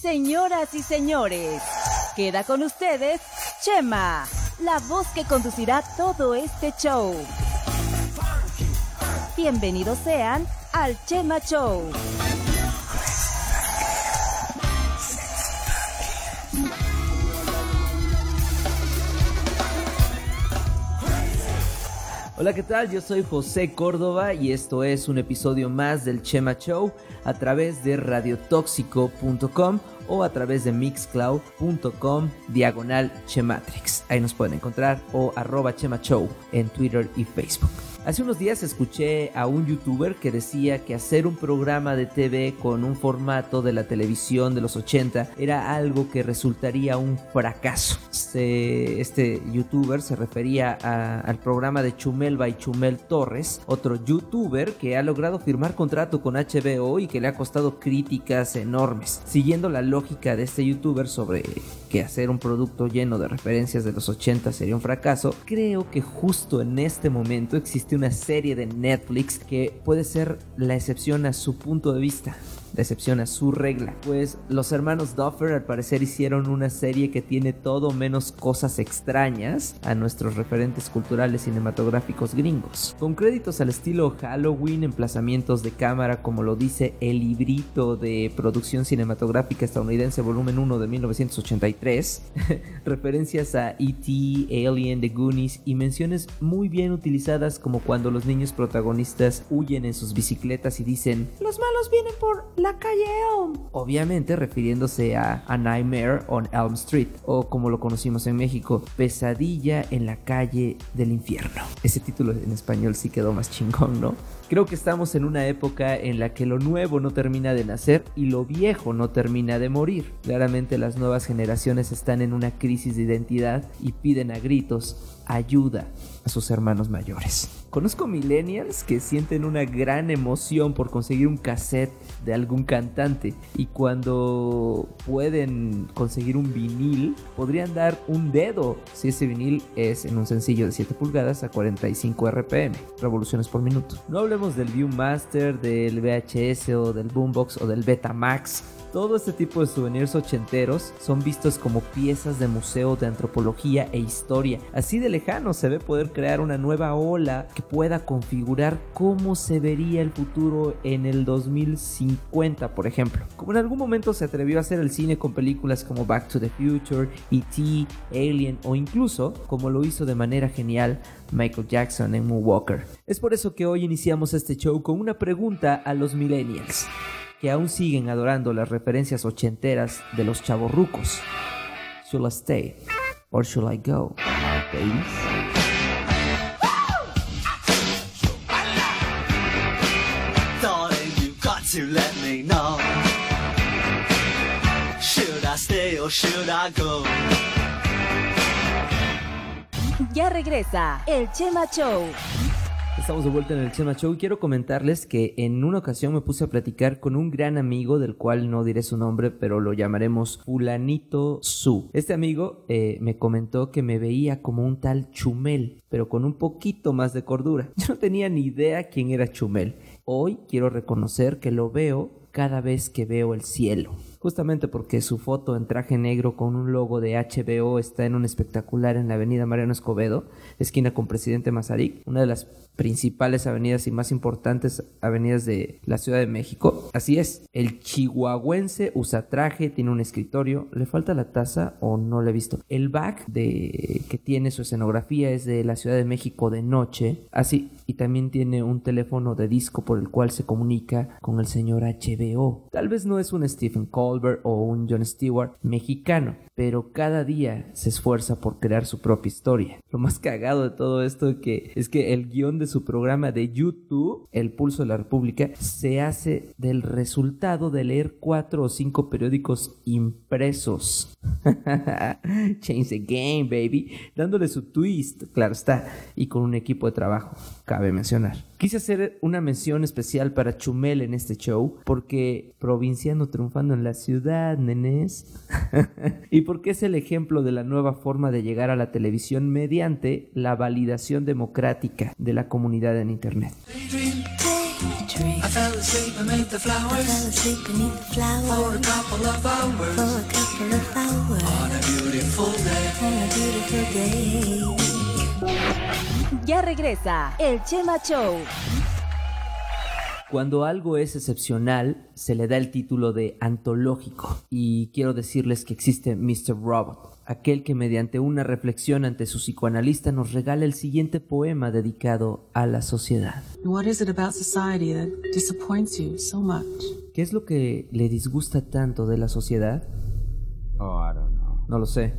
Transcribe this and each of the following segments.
Señoras y señores, queda con ustedes Chema, la voz que conducirá todo este show. Bienvenidos sean al Chema Show. Hola, ¿qué tal? Yo soy José Córdoba y esto es un episodio más del Chema Show a través de radiotóxico.com o a través de mixcloud.com/Chematrix. Ahí nos pueden encontrar, o @Chema Show en Twitter y Facebook. Hace unos días escuché a un youtuber que decía que hacer un programa de TV con un formato de la televisión de los 80 era algo que resultaría un fracaso. Este youtuber se refería al programa de Chumel by Chumel Torres, otro youtuber que ha logrado firmar contrato con HBO y que le ha costado críticas enormes. Siguiendo la lógica de este youtuber sobre que hacer un producto lleno de referencias de los 80 sería un fracaso, creo que justo en este momento existe una serie de Netflix que puede ser la excepción a su punto de vista, la excepción a su regla. Pues los hermanos Duffer al parecer hicieron una serie que tiene todo menos cosas extrañas a nuestros referentes culturales cinematográficos gringos. Con créditos al estilo Halloween, emplazamientos de cámara como lo dice el librito de producción cinematográfica estadounidense volumen 1 de 1983, referencias a E.T., Alien, The Goonies y menciones muy bien utilizadas como cuando los niños protagonistas huyen en sus bicicletas y dicen "los malos vienen por la calle Elm", obviamente refiriéndose a Nightmare on Elm Street, o como lo conocimos en México, Pesadilla en la calle del infierno. Ese título en español sí quedó más chingón, ¿no? Creo que estamos en una época en la que lo nuevo no termina de nacer y lo viejo no termina de morir. Claramente las nuevas generaciones están en una crisis de identidad y piden a gritos ayuda a sus hermanos mayores. Conozco millennials que sienten una gran emoción por conseguir un cassette de algún cantante y cuando pueden conseguir un vinil podrían dar un dedo si ese vinil es en un sencillo de 7 pulgadas a 45 RPM, revoluciones por minuto. No hablemos del Viewmaster, del VHS o del Boombox o del Betamax. Todo este tipo de souvenirs ochenteros son vistos como piezas de museo de antropología e historia. Así de lejano se ve poder crear una nueva ola que pueda configurar cómo se vería el futuro en el 2050, por ejemplo. Como en algún momento se atrevió a hacer el cine con películas como Back to the Future, E.T., Alien o incluso, como lo hizo de manera genial Michael Jackson en Moonwalker. Es por eso que hoy iniciamos este show con una pregunta a los millennials que aún siguen adorando las referencias ochenteras de los chavorrucos. Should I stay or should I go, baby? Darling, you've got to let me know. Should I stay or should I go? Ya regresa el Chema Show. Estamos de vuelta en el Chema Show y quiero comentarles que en una ocasión me puse a platicar con un gran amigo del cual no diré su nombre, pero lo llamaremos Fulanito Su. Este amigo me comentó que me veía como un tal Chumel, pero con un poquito más de cordura. Yo no tenía ni idea quién era Chumel. Hoy quiero reconocer que lo veo cada vez que veo el cielo. Justamente porque su foto en traje negro con un logo de HBO está en un espectacular en la avenida Mariano Escobedo, esquina con Presidente Mazarik, una de las principales avenidas y más importantes avenidas de la Ciudad de México. Así es, el chihuahuense usa traje, tiene un escritorio, ¿le falta la taza o no lo he visto? El back que tiene su escenografía es de la Ciudad de México de noche, así, y también tiene un teléfono de disco por el cual se comunica con el señor HBO. Tal vez no es un Stephen Colbert o un Jon Stewart mexicano, pero cada día se esfuerza por crear su propia historia. Lo más cagado de todo esto es que el guión de su programa de YouTube, El Pulso de la República, se hace del resultado de leer 4 o 5 periódicos impresos. Change the game, baby. Dándole su twist, claro está, y con un equipo de trabajo, cabe mencionar. Quise hacer una mención especial para Chumel en este show, porque provinciano triunfando en la ciudad, nenes. Y porque es el ejemplo de la nueva forma de llegar a la televisión mediante la validación democrática de la comunidad en internet. tree. I fell asleep beneath the flowers. I fell asleep beneath the flowers For a couple of hours. for a couple of hours On a beautiful day. on a beautiful day. Ya regresa el Chema Show. Cuando algo es excepcional, se le da el título de antológico. Y quiero decirles que existe Mr. Robot, aquel que mediante una reflexión ante su psicoanalista nos regala el siguiente poema dedicado a la sociedad. What is it about society that disappoints you so much? ¿Qué es lo que le disgusta tanto de la sociedad? Oh, I don't know. No lo sé.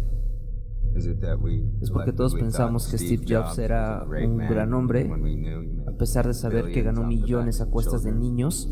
Es porque todos pensamos que Steve Jobs era un gran hombre, a pesar de saber que ganó millones a cuestas de niños.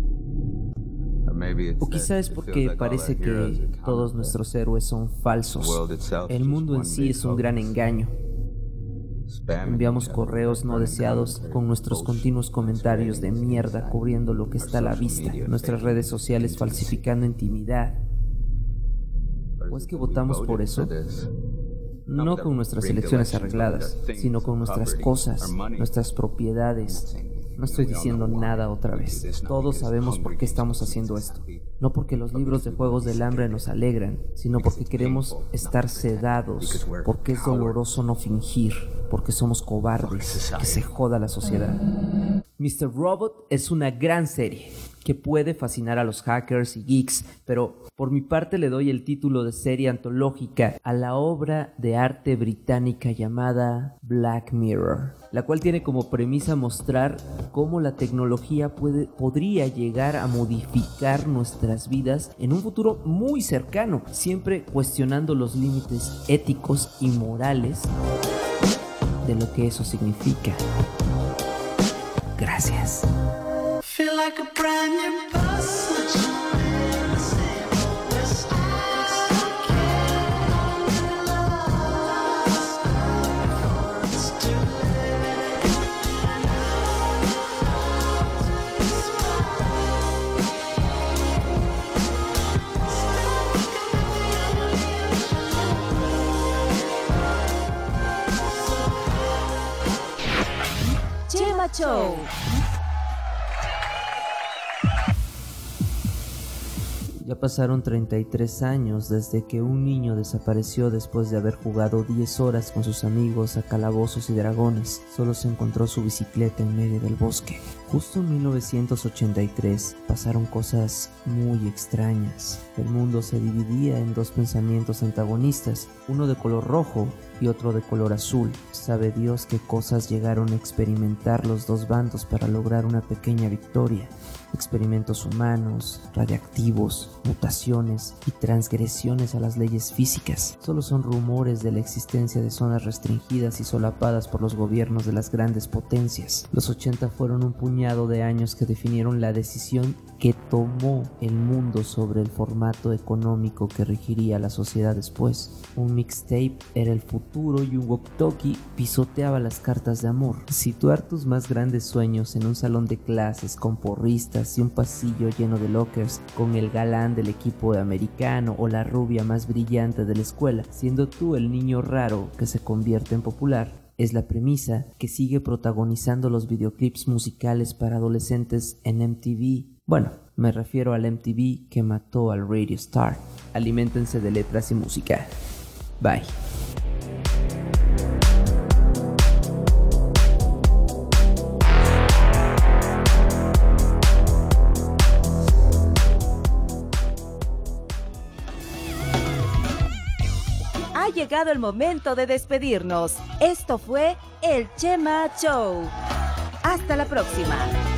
O quizá es porque parece que todos nuestros héroes son falsos. El mundo en sí es un gran engaño. Enviamos correos no deseados con nuestros continuos comentarios de mierda cubriendo lo que está a la vista. Nuestras redes sociales falsificando intimidad. ¿O es que votamos por eso? No con nuestras elecciones arregladas, sino con nuestras cosas, nuestras propiedades. No estoy diciendo nada otra vez. Todos sabemos por qué estamos haciendo esto. No porque los libros de Juegos del Hambre nos alegran, sino porque queremos estar sedados, porque es doloroso no fingir, porque somos cobardes. Que se joda la sociedad. Mr. Robot es una gran serie que puede fascinar a los hackers y geeks, pero por mi parte le doy el título de serie antológica a la obra de arte británica llamada Black Mirror, la cual tiene como premisa mostrar cómo la tecnología podría llegar a modificar nuestras vidas en un futuro muy cercano, siempre cuestionando los límites éticos y morales de lo que eso significa. Gracias. Feel like a brand new person. Chema Show. Ya pasaron 33 años desde que un niño desapareció después de haber jugado 10 horas con sus amigos a calabozos y dragones. Solo se encontró su bicicleta en medio del bosque. Justo en 1983 pasaron cosas muy extrañas. El mundo se dividía en dos pensamientos antagonistas, uno de color rojo y otro de color azul. Sabe Dios qué cosas llegaron a experimentar los dos bandos para lograr una pequeña victoria. Experimentos humanos, radiactivos, mutaciones y transgresiones a las leyes físicas. Solo son rumores de la existencia de zonas restringidas y solapadas por los gobiernos de las grandes potencias. Los 80 fueron un puñado de años que definieron la decisión que tomó el mundo sobre el formato económico que regiría la sociedad después. Un mixtape era el futuro y un walkie-talkie pisoteaba las cartas de amor. Situar tus más grandes sueños en un salón de clases con porristas y un pasillo lleno de lockers con el galán del equipo americano o la rubia más brillante de la escuela, siendo tú el niño raro que se convierte en popular, es la premisa que sigue protagonizando los videoclips musicales para adolescentes en MTV. Bueno, me refiero al MTV que mató al Radio Star. Aliméntense de letras y música. Bye. Ha llegado el momento de despedirnos. Esto fue el Chema Show. Hasta la próxima.